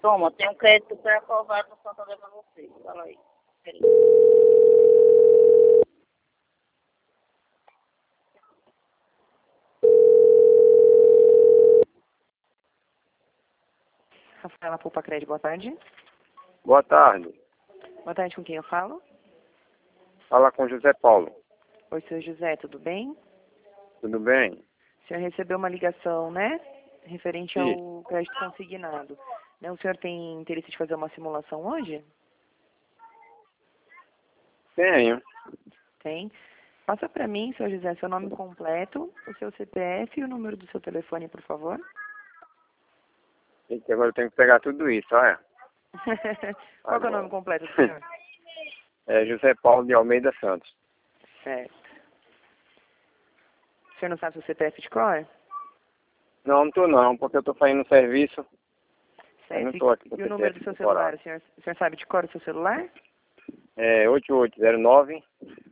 Toma, tem um crédito pré-aprovado no Santander pra você. Fala aí. Rafaela Poupa Crédito, boa tarde. Boa tarde. Boa tarde, com quem eu falo? Fala com José Paulo. Oi, senhor José, tudo bem? Tudo bem? O senhor recebeu uma ligação, né? Referente Sim. ao crédito consignado. Né? O senhor tem interesse de fazer uma simulação hoje? Tenho. Tem. Passa para mim, senhor José, seu nome completo, o seu CPF e o número do seu telefone, por favor. Eita, agora eu tenho que pegar tudo isso, olha. Qual que é o nome completo do senhor? É José Paulo de Almeida Santos. Certo. O senhor não sabe seu CPF de cor? Não tô não, porque eu tô fazendo serviço. Eu não Certo. tô aqui com E o número do seu celular? O senhor sabe de cor o seu celular? É 8809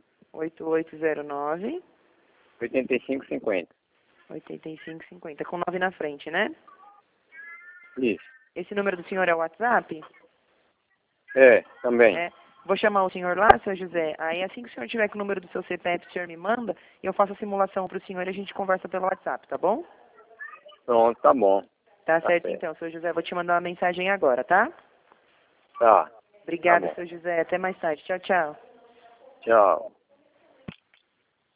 8809 8550. 8550, com 9 na frente, né? Isso. Esse número do senhor é o WhatsApp? É, também. É. Vou chamar o senhor lá, senhor José. Aí assim que o senhor tiver com o número do seu CPF, o senhor me manda e eu faço a simulação para o senhor e a gente conversa pelo WhatsApp, tá bom? Pronto, tá bom. Tá Tá certo certo. então, senhor José. Vou te mandar uma mensagem agora, tá? Tá. Obrigada, Tá bom. senhor José. Até mais tarde. Tchau, tchau. Tchau.